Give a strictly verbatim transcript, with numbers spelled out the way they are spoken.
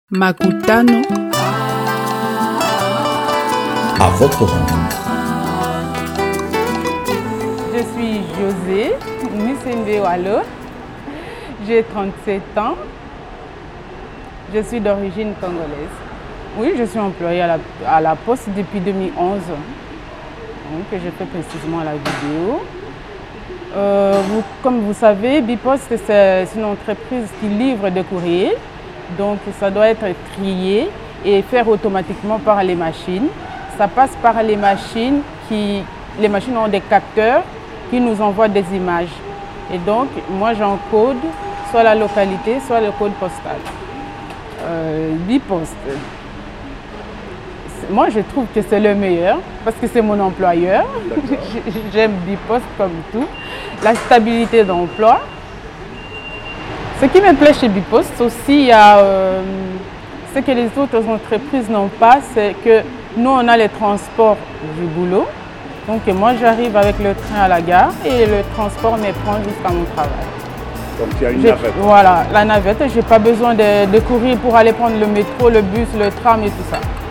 Makutano. À votre rencontre. Je suis José Nisende Wallo. J'ai trente-sept ans. Je suis d'origine congolaise. Oui, je suis employée à la, à la Poste depuis deux mille onze. Donc, je fais précisément la vidéo. Euh, vous, comme vous savez, Bipost, c'est une entreprise qui livre des courriers. Donc, ça doit être trié et fait automatiquement par les machines. Ça passe par les machines qui... Les machines ont des capteurs qui nous envoient des images. Et donc, moi, j'encode soit la localité, soit le code postal. Euh, Bipost. Moi, je trouve que c'est le meilleur parce que c'est mon employeur. J'aime Bipost comme tout. La stabilité d'emploi. Ce qui me plaît chez Bipost aussi, il y a euh, ce que les autres entreprises n'ont pas, c'est que nous, on a les transports du boulot. Donc moi, j'arrive avec le train à la gare et le transport me prend jusqu'à mon travail. Donc il y a une navette. Voilà, la navette. Je n'ai pas besoin de, de courir pour aller prendre le métro, le bus, le tram et tout ça.